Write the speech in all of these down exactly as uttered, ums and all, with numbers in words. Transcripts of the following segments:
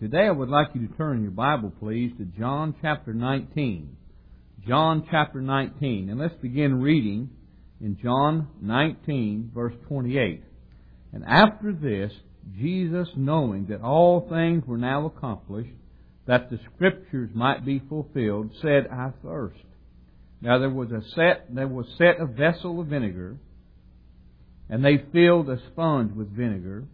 Today I would like you to turn your Bible, please, to John chapter nineteen. John chapter nineteen. And let's begin reading in John nineteen, verse twenty-eight. And after this, Jesus, knowing that all things were now accomplished, that the Scriptures might be fulfilled, said, I thirst. Now there was a set, there was set a vessel of vinegar, and they filled a sponge with vinegar,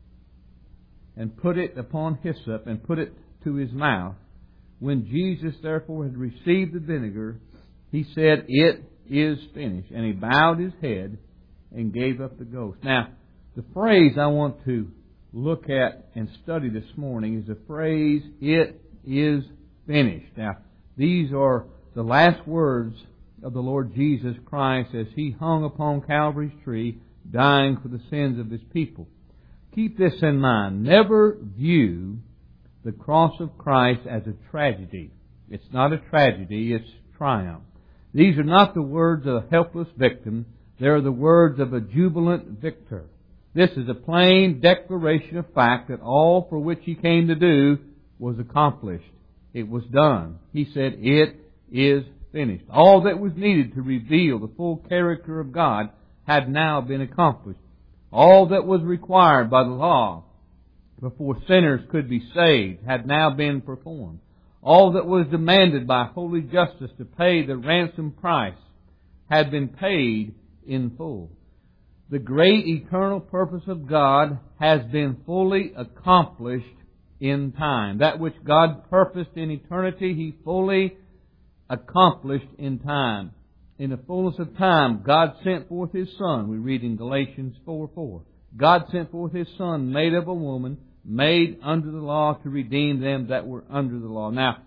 and put it upon hyssop, and put it to his mouth. When Jesus therefore had received the vinegar, he said, It is finished. And he bowed his head and gave up the ghost. Now, the phrase I want to look at and study this morning is the phrase, It is finished. Now, these are the last words of the Lord Jesus Christ as He hung upon Calvary's tree, dying for the sins of His people. Keep this in mind. Never view the cross of Christ as a tragedy. It's not a tragedy, it's triumph. These are not the words of a helpless victim. They are the words of a jubilant victor. This is a plain declaration of fact that all for which He came to do was accomplished. It was done. He said, It is finished. All that was needed to reveal the full character of God had now been accomplished. All that was required by the law before sinners could be saved had now been performed. All that was demanded by holy justice to pay the ransom price had been paid in full. The great eternal purpose of God has been fully accomplished in time. That which God purposed in eternity, He fully accomplished in time. In the fullness of time, God sent forth His Son. We read in Galatians four four. God sent forth His Son, made of a woman, made under the law to redeem them that were under the law. Now,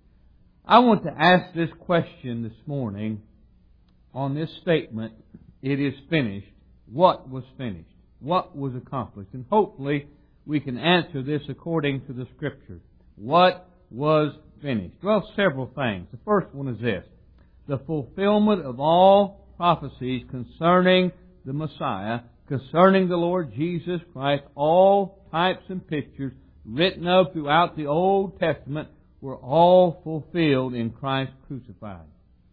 I want to ask this question this morning on this statement, It is finished. What was finished? What was accomplished? And hopefully we can answer this according to the Scriptures. What was finished? Well, several things. The first one is this. The fulfillment of all prophecies concerning the Messiah, concerning the Lord Jesus Christ, all types and pictures written of throughout the Old Testament were all fulfilled in Christ crucified.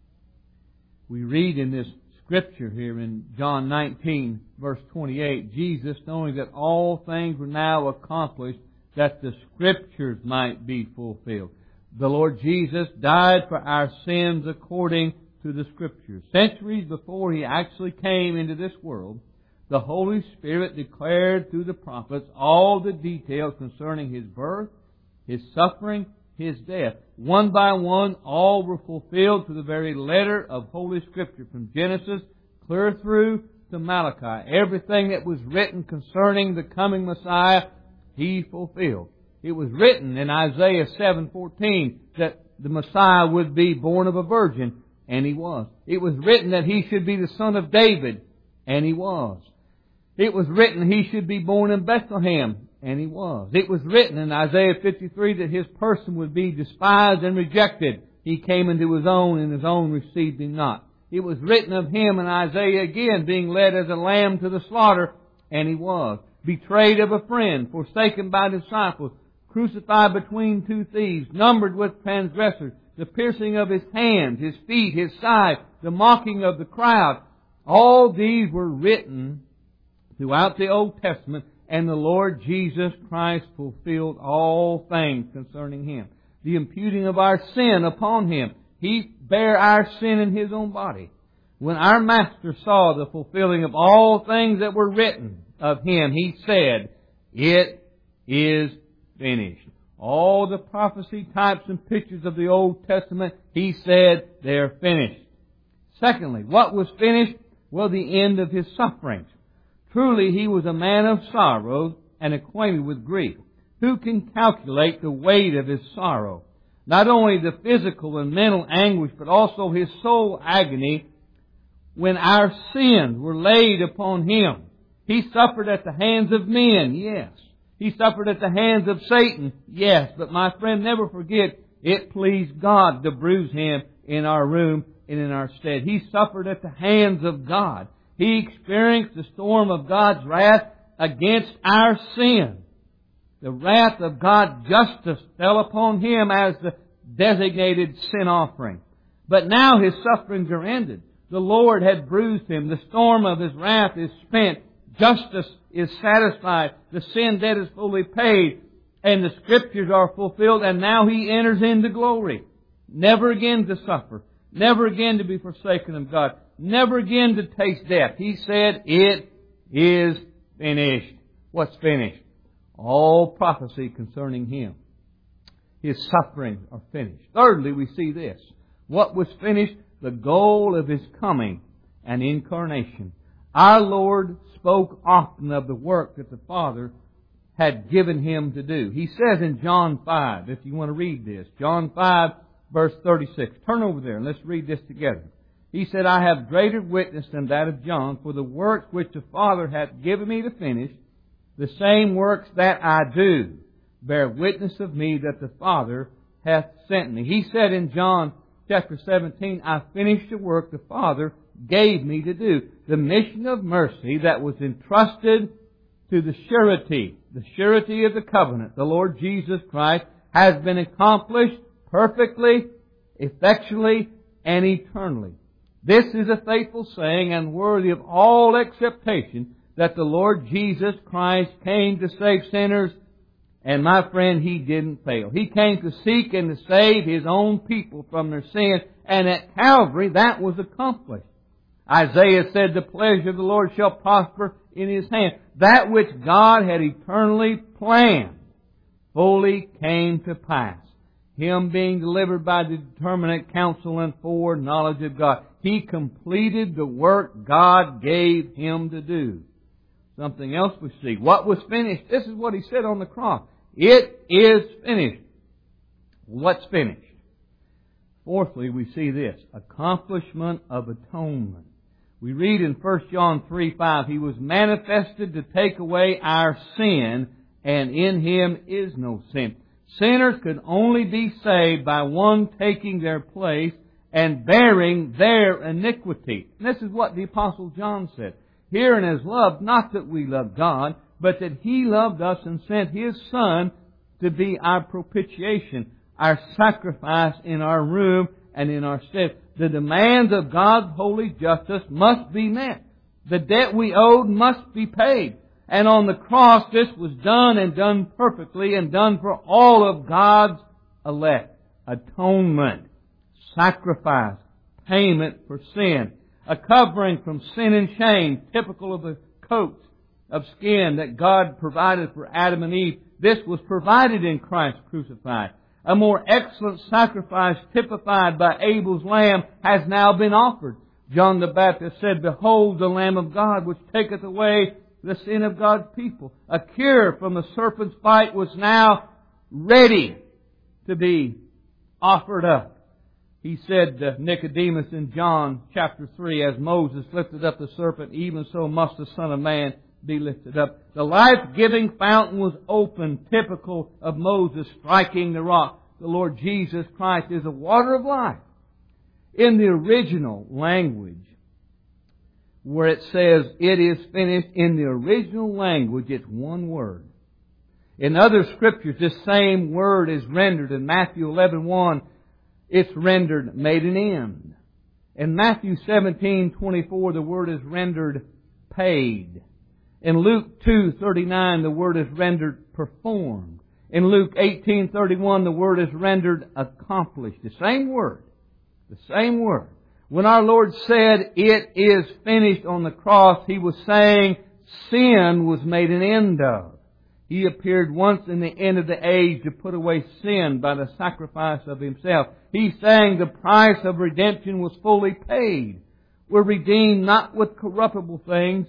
We read in this Scripture here in John nineteen, verse twenty-eight, Jesus, knowing that all things were now accomplished, that the Scriptures might be fulfilled. The Lord Jesus died for our sins according to the Scriptures. Centuries before He actually came into this world, the Holy Spirit declared through the prophets all the details concerning His birth, His suffering, His death. One by one, all were fulfilled to the very letter of Holy Scripture, from Genesis clear through to Malachi. Everything that was written concerning the coming Messiah, He fulfilled. It was written in Isaiah seven fourteen that the Messiah would be born of a virgin, and He was. It was written that He should be the son of David, and He was. It was written He should be born in Bethlehem, and He was. It was written in Isaiah fifty-three that His person would be despised and rejected. He came into His own, and His own received Him not. It was written of Him in Isaiah again, being led as a lamb to the slaughter, and He was. Betrayed of a friend, forsaken by disciples, crucified between two thieves, numbered with transgressors, the piercing of His hands, His feet, His side, the mocking of the crowd. All these were written throughout the Old Testament, and the Lord Jesus Christ fulfilled all things concerning Him. The imputing of our sin upon Him. He bare our sin in His own body. When our Master saw the fulfilling of all things that were written of Him, He said, It is finished. All the prophecy types and pictures of the Old Testament, He said, they're finished. Secondly, what was finished? Well, the end of His sufferings. Truly, He was a man of sorrows and acquainted with grief. Who can calculate the weight of His sorrow? Not only the physical and mental anguish, but also His soul agony when our sins were laid upon Him. He suffered at the hands of men, yes. He suffered at the hands of Satan, yes. But my friend, never forget, it pleased God to bruise Him in our room and in our stead. He suffered at the hands of God. He experienced the storm of God's wrath against our sin. The wrath of God's justice fell upon Him as the designated sin offering. But now His sufferings are ended. The Lord had bruised Him. The storm of His wrath is spent. Justice is satisfied. The sin debt is fully paid. And the Scriptures are fulfilled. And now He enters into glory. Never again to suffer. Never again to be forsaken of God. Never again to taste death. He said, it is finished. What's finished? All prophecy concerning Him. His sufferings are finished. Thirdly, we see this. What was finished? The goal of His coming and incarnation. Our Lord spoke often of the work that the Father had given Him to do. He says in John five, if you want to read this, John five, verse thirty-six. Turn over there and let's read this together. He said, I have greater witness than that of John, for the works which the Father hath given me to finish, the same works that I do, bear witness of me that the Father hath sent me. He said in John chapter seventeen, I finished the work the Father gave me to do. The mission of mercy that was entrusted to the surety, the surety of the covenant, the Lord Jesus Christ, has been accomplished perfectly, effectually, and eternally. This is a faithful saying and worthy of all acceptation that the Lord Jesus Christ came to save sinners, and my friend, He didn't fail. He came to seek and to save His own people from their sins, and at Calvary that was accomplished. Isaiah said, the pleasure of the Lord shall prosper in His hand. That which God had eternally planned fully came to pass. Him being delivered by the determinate counsel and foreknowledge of God. He completed the work God gave Him to do. Something else we see. What was finished? This is what He said on the cross. It is finished. What's finished? Fourthly, we see this. Accomplishment of atonement. We read in First John three five, He was manifested to take away our sin, and in Him is no sin. Sinners could only be saved by one taking their place and bearing their iniquity. And this is what the Apostle John said. Herein is love, not that we love God, but that He loved us and sent His Son to be our propitiation, our sacrifice in our room and in our stead. The demands of God's holy justice must be met. The debt we owed must be paid. And on the cross, this was done and done perfectly and done for all of God's elect. Atonement, sacrifice, payment for sin, a covering from sin and shame, typical of the coats of skin that God provided for Adam and Eve. This was provided in Christ crucified. A more excellent sacrifice typified by Abel's lamb has now been offered. John the Baptist said, behold the Lamb of God which taketh away the sin of God's people. A cure from the serpent's bite was now ready to be offered up. He said to Nicodemus in John chapter three, as Moses lifted up the serpent, even so must the Son of Man be lifted up. The life-giving fountain was opened, typical of Moses striking the rock. The Lord Jesus Christ is the water of life. In the original language, where it says, it is finished, in the original language, it's one word. In other scriptures, this same word is rendered. In Matthew eleven one, it's rendered, made an end. In Matthew seventeen twenty-four, the word is rendered, paid. In Luke two thirty-nine, the word is rendered, performed. In Luke eighteen thirty-one, the word is rendered, accomplished. The same word. The same word. When our Lord said, it is finished on the cross, He was saying sin was made an end of. He appeared once in the end of the age to put away sin by the sacrifice of Himself. He's saying the price of redemption was fully paid. We're redeemed not with corruptible things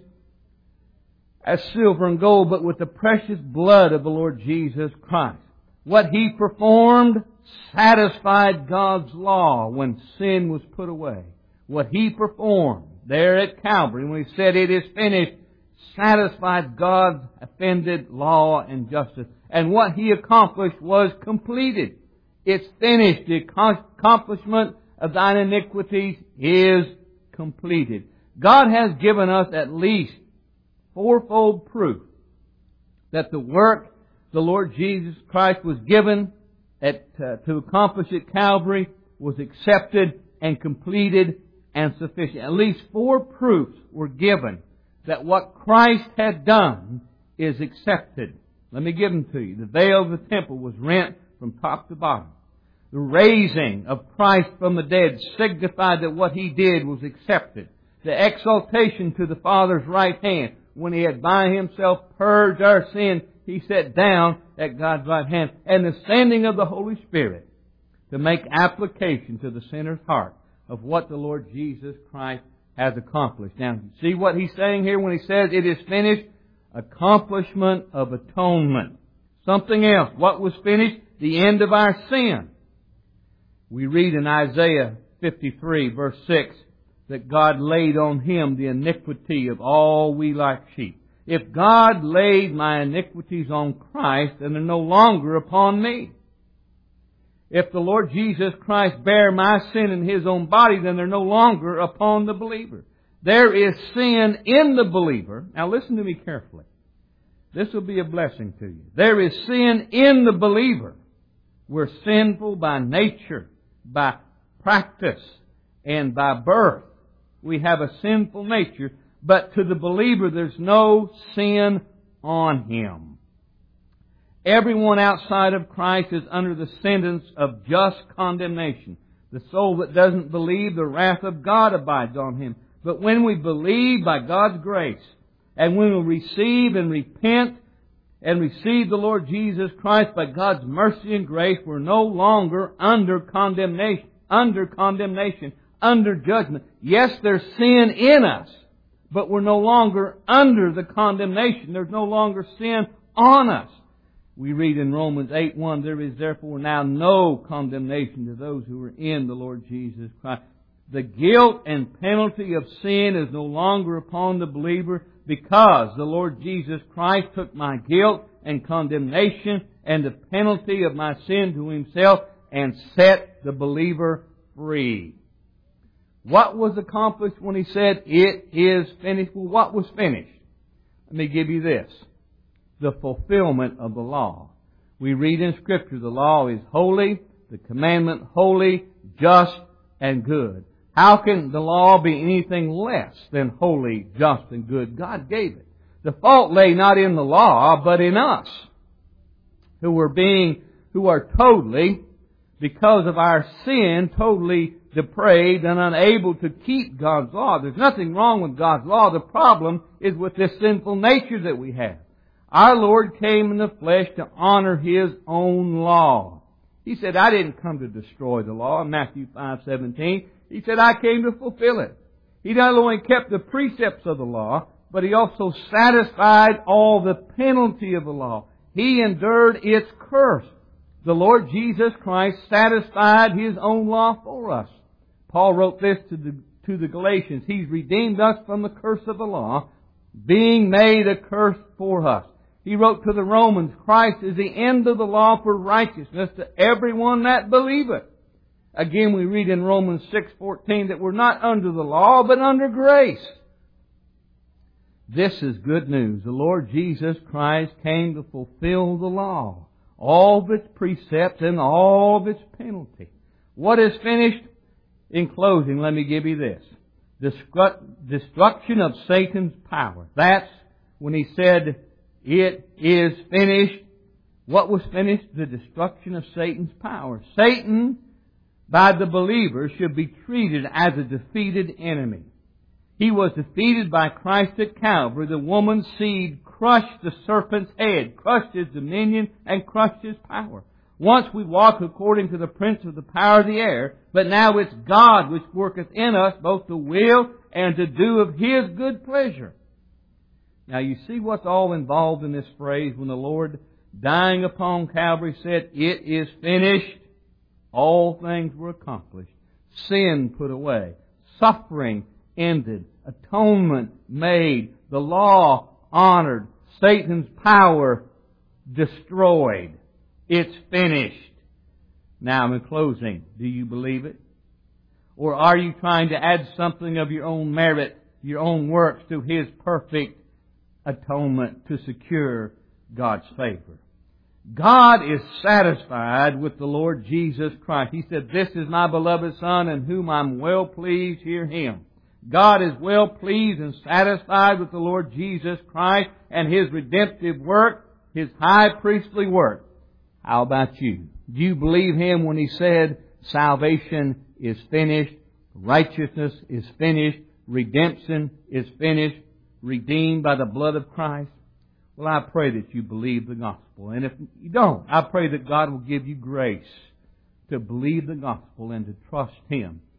as silver and gold, but with the precious blood of the Lord Jesus Christ. What He performed satisfied God's law when sin was put away. What He performed there at Calvary, when He said it is finished, satisfied God's offended law and justice. And what He accomplished was completed. It's finished. The accomplishment of thine iniquities is completed. God has given us at least fourfold proof that the work the Lord Jesus Christ was given at, uh, to accomplish at Calvary was accepted and completed and sufficient. At least four proofs were given that what Christ had done is accepted. Let me give them to you. The veil of the temple was rent from top to bottom. The raising of Christ from the dead signified that what He did was accepted. The exaltation to the Father's right hand, when He had by Himself purged our sin, He sat down at God's right hand. And the sending of the Holy Spirit to make application to the sinner's heart of what the Lord Jesus Christ has accomplished. Now, see what He's saying here when He says it is finished? Accomplishment of atonement. Something else. What was finished? The end of our sin. We read in Isaiah fifty-three, verse six, that God laid on Him the iniquity of all we like sheep. If God laid my iniquities on Christ, then they're no longer upon me. If the Lord Jesus Christ bare my sin in His own body, then they're no longer upon the believer. There is sin in the believer. Now listen to me carefully. This will be a blessing to you. There is sin in the believer. We're sinful by nature, by practice, and by birth. We have a sinful nature, but to the believer there's no sin on him. Everyone outside of Christ is under the sentence of just condemnation. The soul that doesn't believe, the wrath of God abides on him. But when we believe by God's grace, and when we receive and repent and receive the Lord Jesus Christ by God's mercy and grace, we're no longer under condemnation, under condemnation, under judgment. Yes, there's sin in us, but we're no longer under the condemnation. There's no longer sin on us. We read in Romans eight one, there is therefore now no condemnation to those who are in the Lord Jesus Christ. The guilt and penalty of sin is no longer upon the believer because the Lord Jesus Christ took my guilt and condemnation and the penalty of my sin to Himself and set the believer free. What was accomplished when He said, it is finished? Well, what was finished? Let me give you this. The fulfillment of the law. We read in Scripture, the law is holy, the commandment holy, just, and good. How can the law be anything less than holy, just, and good? God gave it. The fault lay not in the law, but in us, who are being, who are totally, because of our sin, totally depraved and unable to keep God's law. There's nothing wrong with God's law. The problem is with this sinful nature that we have. Our Lord came in the flesh to honor His own law. He said, I didn't come to destroy the law in Matthew five seventeen. He said, I came to fulfill it. He not only kept the precepts of the law, but He also satisfied all the penalty of the law. He endured its curse. The Lord Jesus Christ satisfied His own law for us. Paul wrote this to the, to the Galatians. He's redeemed us from the curse of the law, being made a curse for us. He wrote to the Romans, Christ is the end of the law for righteousness to everyone that believeth. Again, we read in Romans six fourteen that we're not under the law, but under grace. This is good news. The Lord Jesus Christ came to fulfill the law, all of its precepts and all of its penalty. What is finished? In closing, let me give you this. Destruction of Satan's power. That's when He said, it is finished. What was finished? The destruction of Satan's power. Satan, by the believer, should be treated as a defeated enemy. He was defeated by Christ at Calvary. The woman's seed crushed the serpent's head, crushed his dominion, and crushed his power. Once we walked according to the prince of the power of the air, but now it's God which worketh in us both to will and to do of His good pleasure. Now you see what's all involved in this phrase when the Lord, dying upon Calvary, said, it is finished. All things were accomplished. Sin put away. Suffering ended. Atonement made. The law honored. Satan's power destroyed. It's finished. Now, in closing, do you believe it? Or are you trying to add something of your own merit, your own works to His perfect atonement to secure God's favor? God is satisfied with the Lord Jesus Christ. He said, "This is my beloved Son in whom I'm well pleased. Hear Him." God is well pleased and satisfied with the Lord Jesus Christ and His redemptive work, His high priestly work. How about you? Do you believe Him when He said salvation is finished, righteousness is finished, redemption is finished, redeemed by the blood of Christ? Well, I pray that you believe the gospel. And if you don't, I pray that God will give you grace to believe the gospel and to trust Him